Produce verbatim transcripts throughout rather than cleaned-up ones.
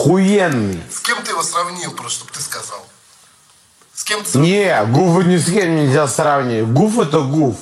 Охуенный. С кем ты его сравнил, просто чтобы ты сказал? С кем ты сравнил? Не, Гуфа ни с кем нельзя сравнивать. Гуф это Гуф.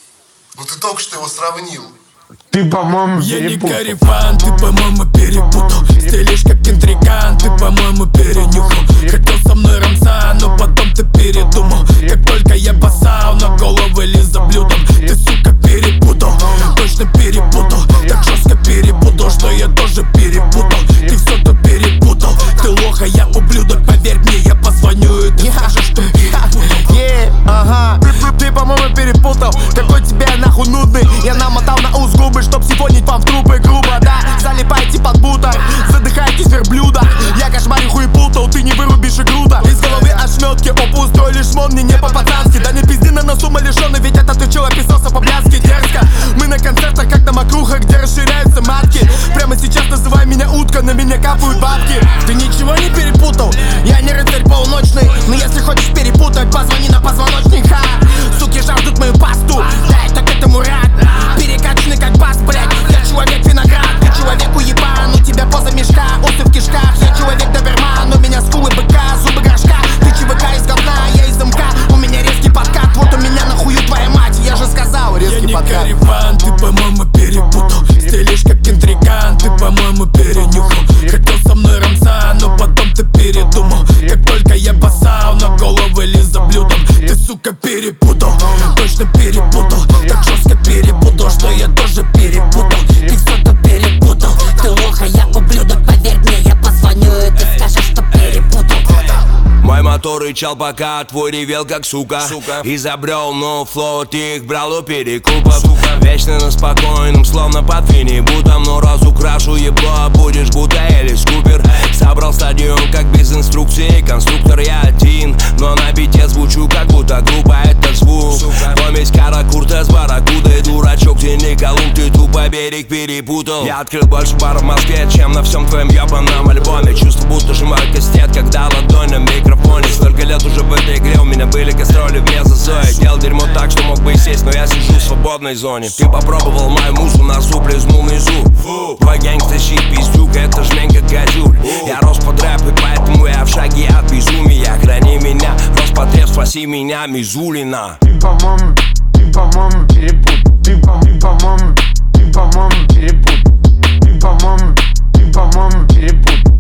Ну ты только что его сравнил. Ты, по-моему, Я не перепутал. карифан, ты, по-моему, перепутал. Стелишь как интриган, ты, по-моему, перенюхал. Хотел со мной Рамзан, но потом ты передумал. Как только я басал, на голову лез за блюдом. Ты, сука, перепутал, точно перепутал. Так жестко перепутал, что я тоже перепутал. Ты все то перепутал, ты лоха, я ублюдок. Поверь мне, я позвоню и ты скажешь, что перепутал. Yeah, ага, ты, ты, по-моему, перепутал. Какой тебе нахуй нудный. Я намотал на ус губы, чтоб сифонить вам в трубы грубо, да. Залипайте под бутер, задыхайтесь в верблюдах. Я кошмарю хуй путал, ты не вырубишь и груда. Из головы ошметки, опа, устроили шмон, мне не по-пацански. Да не пизди на носу малишёный, ведь это ты чё описался по-блядски дерзко. Мы на концертах, как на макрухах, где расширяются матки. Прямо сейчас называй меня утка, на меня капают бабки. Ты ничего не перепутал, я не рыцарь полуночный. Но если хочешь перепутать, позвони на позвоночник, ха. Суки жаждут мою пасту, да я так этому рад. Перекачанный как бас, блядь, я человек виноград. Ты человек уебан, у тебя поза мешка, усы в кишках. Я человек доберман, у меня скулы быка, зубы горшка. Ты ЧВК из говна, я из МК, у меня резкий подкат. Вот у меня нахую твоя мать, я же сказал, резкий Я не подкат. карифан, ты, по-моему, перепутал. Стелишь как интриган, ты, по-моему, перенюхал. Хотел со мной Рамзан, но потом ты передумал. Как только я басал, на голову лез за блюдом. Ты, сука, перепутал, точно перепутал. Так жестко перепутал, что я тоже перепутал. Ты все-то перепутал, ты лоха, я ублюдок. Поверь мне, я позвоню и ты скажешь, что перепутал. Мой мотор рычал, пока твой ревел, как сука, сука. Изобрел новый флоу, ты их брал у перекупов, сука. Вечно на спокойном, словно под финибутом. Но разукрашу ебло, будешь будто Элис Купер. Собрал стадион, как без инструкции, конструктор я один. Но на бите звучу, как будто группа, это звук, сука. Помесь Каракурта с Барракудой, дурачок, ты не Колумб, ты тупо берег перепутал. Я открыл больше бар в Москве, чем на всем твоем ебаном альбоме. Чувство, будто сжимаю кастет, когда ладонь на микрофоне. Столько лет уже в этой игре, у меня были гастроли вне зазоя. Делал дерьмо так, что мог бы и сесть, но я сижу в свободной зоне. Ты попробовал мою музу, на зуб плеснул внизу. Твой гангста щит, пиздюк, это жмень как газюль. Я рос под рэп, и поэтому я в шаге от безумия. Храни меня, Роспотреб, спаси меня, Мизулина. Ты, по-моему, ты, по-моему, перепутал. Ты, по-моему, ты, по-моему, перепутал. Ты, по-моему, ты, по-моему, перепутал.